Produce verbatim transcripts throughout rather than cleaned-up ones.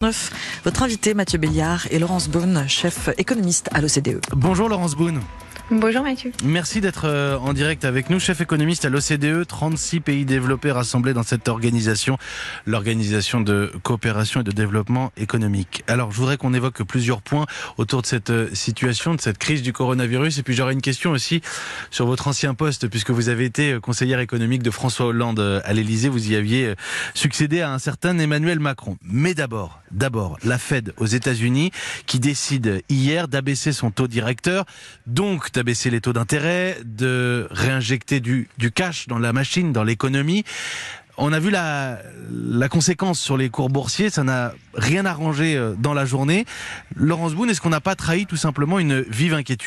Votre invité Mathieu Béliard et Laurence Boone, chef économiste à l'O C D E. Bonjour Laurence Boone. Bonjour Mathieu. Merci d'être en direct avec nous, chef économiste à l'O C D E, trente-six pays développés rassemblés dans cette organisation, l'Organisation de coopération et de développement économique. Alors je voudrais qu'on évoque plusieurs points autour de cette situation, de cette crise du coronavirus, et puis j'aurais une question aussi sur votre ancien poste, puisque vous avez été conseillère économique de François Hollande à l'Élysée, vous y aviez succédé à un certain Emmanuel Macron. Mais d'abord, d'abord, la Fed aux États-Unis qui décide hier d'abaisser son taux directeur, donc d'abaisser les taux d'intérêt, de réinjecter du, du cash dans la machine, dans l'économie. On a vu la, la conséquence sur les cours boursiers, ça n'a rien arrangé dans la journée. Laurence Boone, est-ce qu'on n'a pas trahi tout simplement une vive inquiétude ?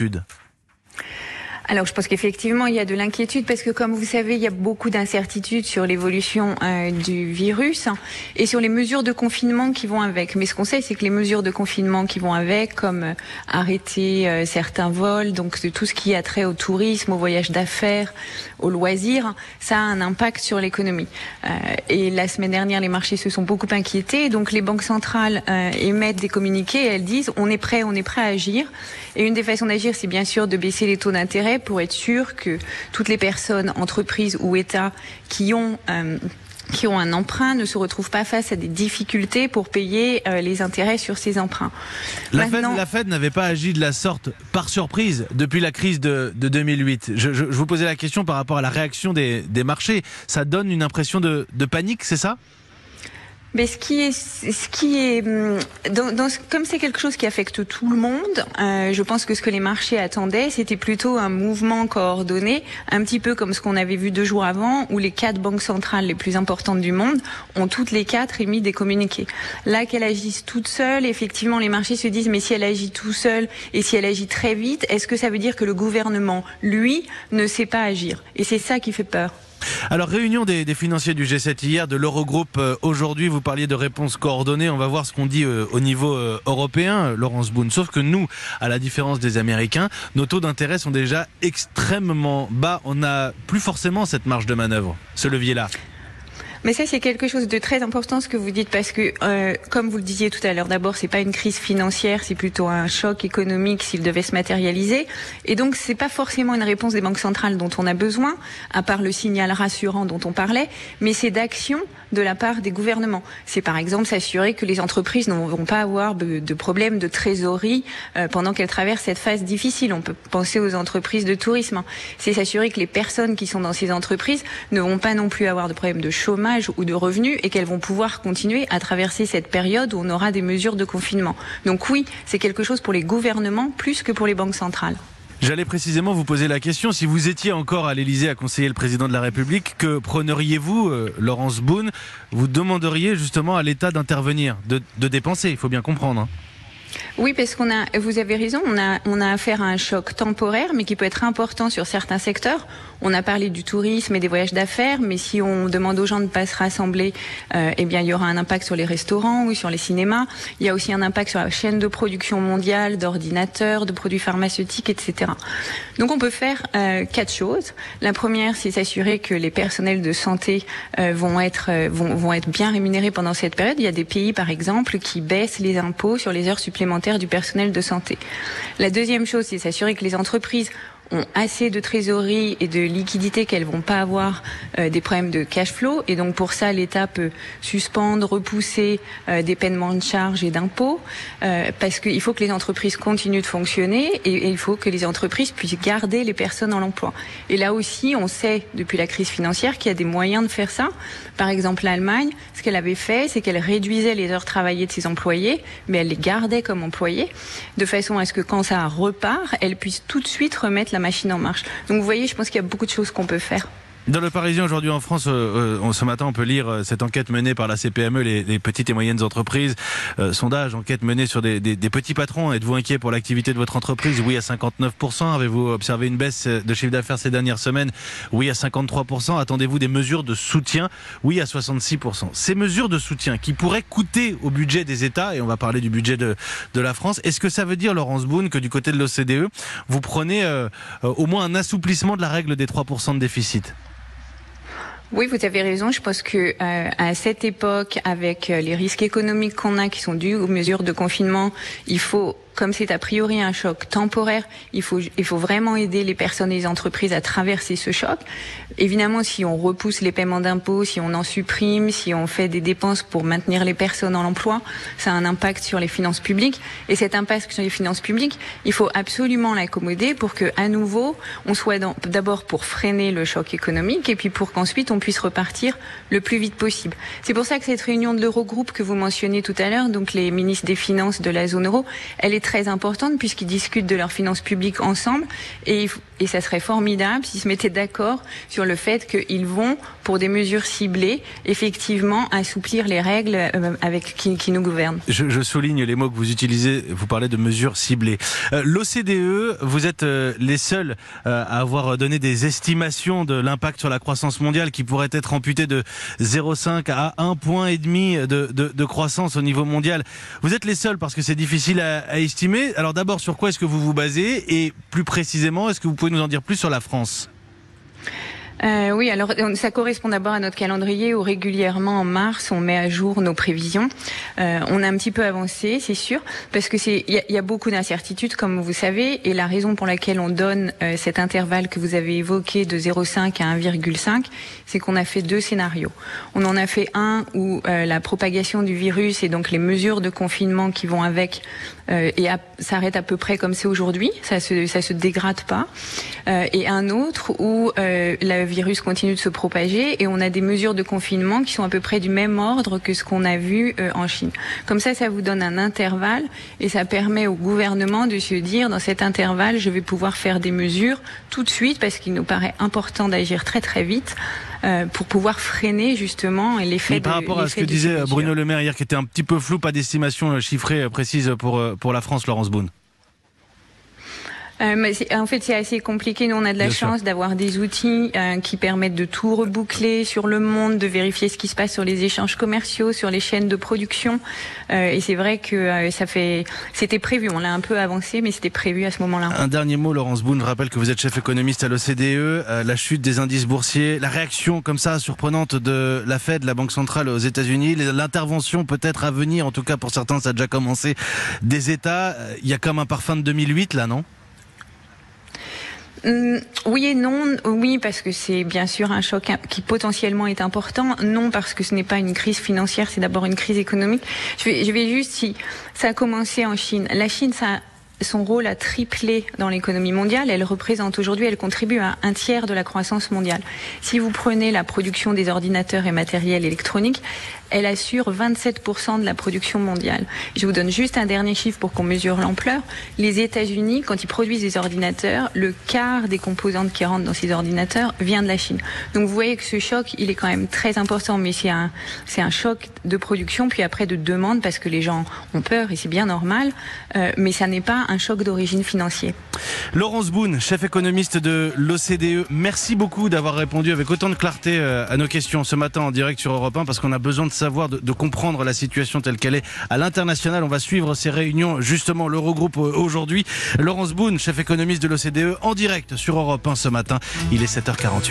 Alors, je pense qu'effectivement, il y a de l'inquiétude parce que, comme vous savez, il y a beaucoup d'incertitudes sur l'évolution euh, du virus et sur les mesures de confinement qui vont avec. Mais ce qu'on sait, c'est que les mesures de confinement qui vont avec, comme euh, arrêter euh, certains vols, donc de tout ce qui a trait au tourisme, au voyage d'affaires, aux loisirs, ça a un impact sur l'économie. Euh, et la semaine dernière, les marchés se sont beaucoup inquiétés. Donc, les banques centrales euh, émettent des communiqués et elles disent « on est prêt, on est prêt à agir ». Et une des façons d'agir, c'est bien sûr de baisser les taux d'intérêt pour être sûr que toutes les personnes, entreprises ou États qui ont euh, qui ont un emprunt ne se retrouvent pas face à des difficultés pour payer euh, les intérêts sur ces emprunts. La Maintenant, Fed, la Fed n'avait pas agi de la sorte par surprise depuis la crise de, de deux mille huit. Je, je, je vous posais la question par rapport à la réaction des, des marchés. Ça donne une impression de, de panique, c'est ça ? Mais ce qui est, ce qui est, dans, dans, comme c'est quelque chose qui affecte tout le monde, euh, je pense que ce que les marchés attendaient, c'était plutôt un mouvement coordonné, un petit peu comme ce qu'on avait vu deux jours avant, où les quatre banques centrales les plus importantes du monde ont toutes les quatre émis des communiqués. Là, qu'elles agissent toutes seules, effectivement, les marchés se disent, mais si elle agit tout seule et si elle agit très vite, est-ce que ça veut dire que le gouvernement, lui, ne sait pas agir ? Et c'est ça qui fait peur. Alors, réunion des, des financiers du G sept hier, de l'Eurogroupe euh, aujourd'hui. Vous parliez de réponses coordonnées. On va voir ce qu'on dit euh, au niveau euh, européen, euh, Laurence Boone. Sauf que nous, à la différence des Américains, nos taux d'intérêt sont déjà extrêmement bas. On n'a plus forcément cette marge de manœuvre, ce levier-là. Mais ça, c'est quelque chose de très important ce que vous dites parce que, euh, comme vous le disiez tout à l'heure, d'abord, c'est pas une crise financière, c'est plutôt un choc économique s'il devait se matérialiser. Et donc, c'est pas forcément une réponse des banques centrales dont on a besoin, à part le signal rassurant dont on parlait, mais c'est d'action de la part des gouvernements. C'est par exemple s'assurer que les entreprises ne vont pas avoir de, de problèmes de trésorerie euh, pendant qu'elles traversent cette phase difficile. On peut penser aux entreprises de tourisme. C'est s'assurer que les personnes qui sont dans ces entreprises ne vont pas non plus avoir de problèmes de chômage ou de revenus et qu'elles vont pouvoir continuer à traverser cette période où on aura des mesures de confinement. Donc oui, c'est quelque chose pour les gouvernements plus que pour les banques centrales. J'allais précisément vous poser la question, si vous étiez encore à l'Élysée à conseiller le président de la République, que prôneriez-vous, euh, Laurence Boone ? Vous demanderiez justement à l'État d'intervenir, de, de dépenser, il faut bien comprendre. Hein. Oui, parce qu'on a, vous avez raison, on a, on a affaire à un choc temporaire, mais qui peut être important sur certains secteurs. On a parlé du tourisme et des voyages d'affaires, mais si on demande aux gens de ne pas se rassembler, euh, eh bien, il y aura un impact sur les restaurants ou sur les cinémas. Il y a aussi un impact sur la chaîne de production mondiale d'ordinateurs, de produits pharmaceutiques, et cetera. Donc, on peut faire euh, quatre choses. La première, c'est s'assurer que les personnels de santé euh, vont être, euh, vont, vont être bien rémunérés pendant cette période. Il y a des pays, par exemple, qui baissent les impôts sur les heures supplémentaires du personnel de santé. La deuxième chose, c'est s'assurer que les entreprises ont assez de trésorerie et de liquidité qu'elles vont pas avoir euh, des problèmes de cash flow. Et donc pour ça, l'État peut suspendre, repousser euh, des paiements de charges et d'impôts euh, parce qu'il faut que les entreprises continuent de fonctionner et, et il faut que les entreprises puissent garder les personnes en emploi. Et là aussi, on sait depuis la crise financière qu'il y a des moyens de faire ça. Par exemple, l'Allemagne, ce qu'elle avait fait, c'est qu'elle réduisait les heures travaillées de ses employés, mais elle les gardait comme employés, de façon à ce que quand ça repart, elle puisse tout de suite remettre la machine en marche. Donc vous voyez, je pense qu'il y a beaucoup de choses qu'on peut faire. Dans le Parisien aujourd'hui en France, euh, euh, ce matin on peut lire euh, cette enquête menée par la C P M E, les, les petites et moyennes entreprises. Euh, sondage, enquête menée sur des, des, des petits patrons. Êtes-vous inquiet pour l'activité de votre entreprise ? Oui à cinquante-neuf pour cent. Avez-vous observé une baisse de chiffre d'affaires ces dernières semaines ? Oui à cinquante-trois pour cent. Attendez-vous des mesures de soutien ? Oui à soixante-six pour cent. Ces mesures de soutien qui pourraient coûter au budget des États, et on va parler du budget de, de la France, est-ce que ça veut dire, Laurence Boone, que du côté de l'O C D E, vous prenez euh, euh, au moins un assouplissement de la règle des trois pour cent de déficit ? Oui, vous avez raison. Je pense que euh, à cette époque, avec les risques économiques qu'on a, qui sont dus aux mesures de confinement, il faut, comme c'est a priori un choc temporaire, il faut, il faut vraiment aider les personnes et les entreprises à traverser ce choc. Évidemment, si on repousse les paiements d'impôts, si on en supprime, si on fait des dépenses pour maintenir les personnes en emploi, ça a un impact sur les finances publiques. Et cet impact sur les finances publiques, il faut absolument l'accommoder pour que, à nouveau, on soit dans, d'abord pour freiner le choc économique et puis pour qu'ensuite on puisse repartir le plus vite possible. C'est pour ça que cette réunion de l'Eurogroupe que vous mentionnez tout à l'heure, donc les ministres des Finances de la zone euro, elle est très importante puisqu'ils discutent de leurs finances publiques ensemble et, et ça serait formidable s'ils se mettaient d'accord sur le fait qu'ils vont, pour des mesures ciblées, effectivement assouplir les règles euh, avec qui, qui nous gouvernent. Je, je souligne les mots que vous utilisez, vous parlez de mesures ciblées. Euh, L'O C D E, vous êtes euh, les seuls euh, à avoir donné des estimations de l'impact sur la croissance mondiale qui pourrait être amputé de zéro virgule cinq à un point et demi de, de, de croissance au niveau mondial. Vous êtes les seuls parce que c'est difficile à, à estimer. Alors d'abord, sur quoi est-ce que vous vous basez? Et plus précisément, est-ce que vous pouvez nous en dire plus sur la France? Euh, oui, alors ça correspond d'abord à notre calendrier où régulièrement en mars on met à jour nos prévisions. Euh, on a un petit peu avancé, c'est sûr, parce que c'est il y, y a beaucoup d'incertitudes comme vous savez, et la raison pour laquelle on donne euh, cet intervalle que vous avez évoqué de zéro virgule cinq à un virgule cinq, c'est qu'on a fait deux scénarios. On en a fait un où euh, la propagation du virus et donc les mesures de confinement qui vont avec euh, et s'arrêtent à peu près comme c'est aujourd'hui, ça se ça se dégrade pas, euh, et un autre où euh, la Le virus continue de se propager et on a des mesures de confinement qui sont à peu près du même ordre que ce qu'on a vu euh, en Chine. Comme ça, ça vous donne un intervalle et ça permet au gouvernement de se dire, dans cet intervalle, je vais pouvoir faire des mesures tout de suite parce qu'il nous paraît important d'agir très très vite euh, pour pouvoir freiner justement l'effet de... Par rapport à ce que disait Bruno Le Maire hier, qui était un petit peu flou, pas d'estimation chiffrée précise pour, pour la France, Laurence Boone. Euh, mais en fait, c'est assez compliqué. Nous, on a de la Bien chance sûr. d'avoir des outils euh, qui permettent de tout reboucler sur le monde, de vérifier ce qui se passe sur les échanges commerciaux, sur les chaînes de production. Euh, et c'est vrai que euh, ça fait, c'était prévu. On l'a un peu avancé, mais c'était prévu à ce moment-là. Un dernier mot, Laurence Boone. Je rappelle que vous êtes chef économiste à l'O C D E. Euh, la chute des indices boursiers, la réaction comme ça surprenante de la Fed, la Banque centrale aux États-Unis, l'intervention peut-être à venir, en tout cas pour certains, ça a déjà commencé, des États. Il y a comme un parfum de deux mille huit là, non ? Mmh, oui et non. Oui, parce que c'est bien sûr un choc qui potentiellement est important. Non, parce que ce n'est pas une crise financière, c'est d'abord une crise économique. Je vais, je vais juste, si ça a commencé en Chine. La Chine, ça son rôle a triplé dans l'économie mondiale. Elle représente aujourd'hui, elle contribue à un tiers de la croissance mondiale. Si vous prenez la production des ordinateurs et matériels électroniques, elle assure vingt-sept pour cent de la production mondiale. Je vous donne juste un dernier chiffre pour qu'on mesure l'ampleur. Les États-Unis, quand ils produisent des ordinateurs, le quart des composantes qui rentrent dans ces ordinateurs vient de la Chine. Donc vous voyez que ce choc, il est quand même très important, mais c'est un, c'est un choc de production, puis après de demande, parce que les gens ont peur, et c'est bien normal, euh, mais ça n'est pas un choc d'origine financière. Laurence Boone, chef économiste de l'O C D E, merci beaucoup d'avoir répondu avec autant de clarté à nos questions ce matin en direct sur Europe un, parce qu'on a besoin de savoir, de, de comprendre la situation telle qu'elle est à l'international. On va suivre ces réunions, justement, l'Eurogroupe aujourd'hui. Laurence Boone, chef économiste de l'O C D E, en direct sur Europe un ce matin. Il est sept heures quarante-huit.